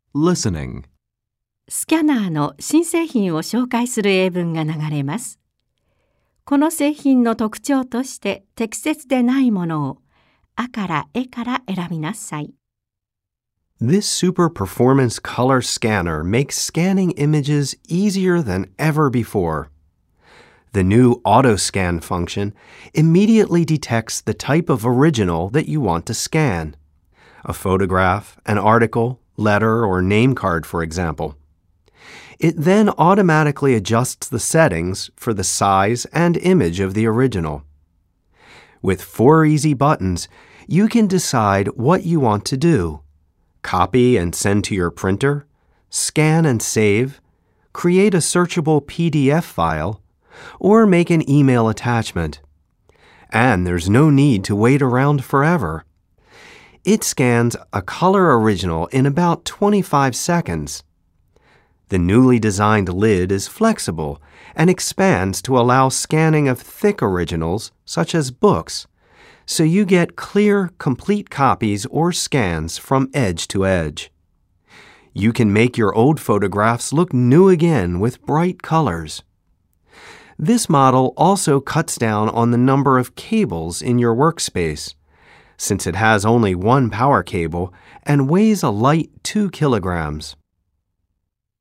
Listening. スキャナーの新製品を紹介する英文が流れます。この製品の特徴として適切でないものをあからえから選びなさい。 This super performance color scanner makes scanning images easier than ever before. The new auto scan function immediately detects the type of original that you want to scan. A photograph, an article, letter, or name card, for example. It then automatically adjusts the settings for the size and image of the original. With 4 easy buttons, you can decide what you want to do. Copy and send to your printer, scan and save, create a searchable PDF file, or make an email attachment. And there's no need to wait around forever. It scans a color original in about 25 seconds. The newly designed lid is flexible and expands to allow scanning of thick originals, such as books, so you get clear, complete copies or scans from edge to edge. You can make your old photographs look new again with bright colors. This model also cuts down on the number of cables in your workspace, since it has only one power cable and weighs a light 2 kilograms.